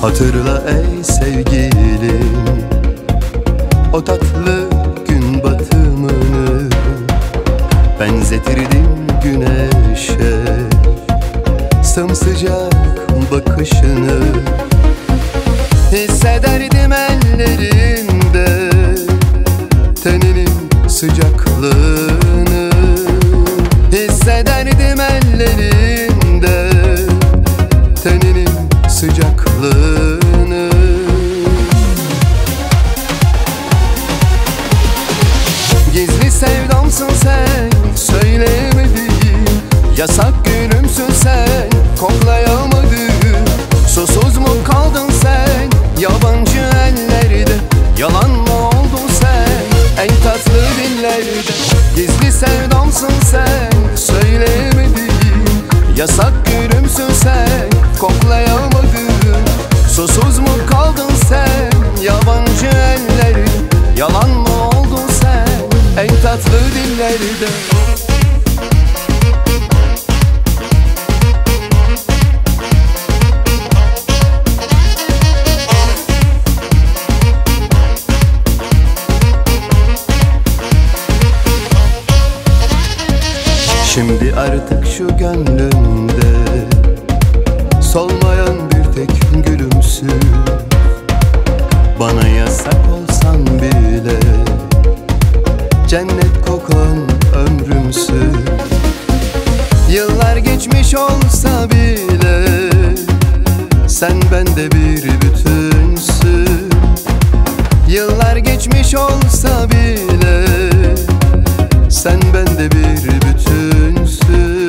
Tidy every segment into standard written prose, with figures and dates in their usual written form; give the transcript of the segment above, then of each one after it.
Hatırla ey sevgilim o tatlı gün batımını, benzetirdim güneşe sımsıcak bakışını. Hissederdim ellerinde teninin sıcaklığını, hissederdim ellerinde teninin sıcaklığını. Gizli sevdamsın sen, söyleyemediğim yasak gülümsün sen, koklayamadım. Susuz mu kaldın sen yabancı ellerde, yalan mı oldun sen en tatlı dillerde? Gizli sevdamsın sen, söyleyemediğim yasak gülümsün sen, koklayamadım. Susuz mu kaldın sen yabancı ellerde, yalan mı oldun sen en tatlı dillerde? Şimdi artık şu gönlümde solmayan bir tek gülümsün. Bana yasak olsan bile cennet kokan ömrümsün. Yıllar geçmiş olsa bile sen bende bir bütünsün. Yıllar geçmiş olsa bile sen bende bir bütünsün.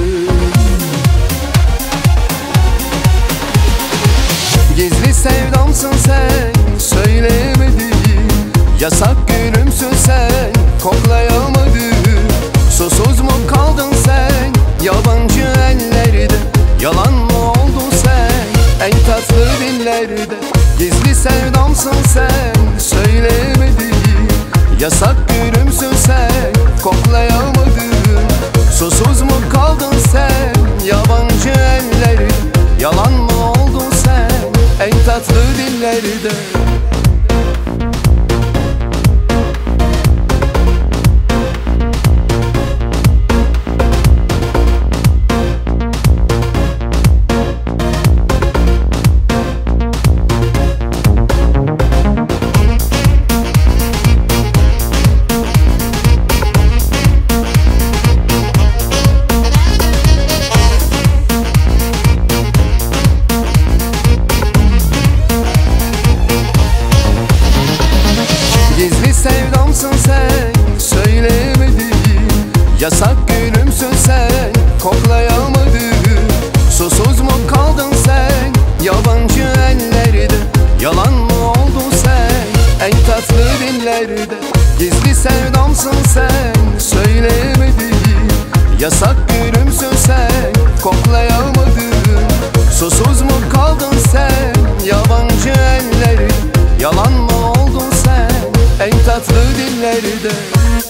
Gizli sevdamsın sen, söyleyemediğim yasak gülümsün sen, koklayamadım. Susuz mu kaldın sen yabancı ellerde, yalan mı oldun sen en tatlı dillerde? Gizli sevdamsın sen, söyleyemediğim yasak gülümsün sen, koklayamadım. Susuz mu kaldın sen yabancı ellerde, yalan mı oldun sen en tatlı dillerde? Gizli sevdamsın sen, söyleyemediğim yasak gülümsün sen, koklayamadım. Susuz mu kaldın sen yabancı ellerde, yalan mı oldun sen en tatlı dillerde? Gizli sevdamsın sen, söyleyemediğim yasak gülümsün sen, koklayamadım. Susuz mu kaldın sen yabancı ellerde, yalan mı oldun sen en tatlı dillerde?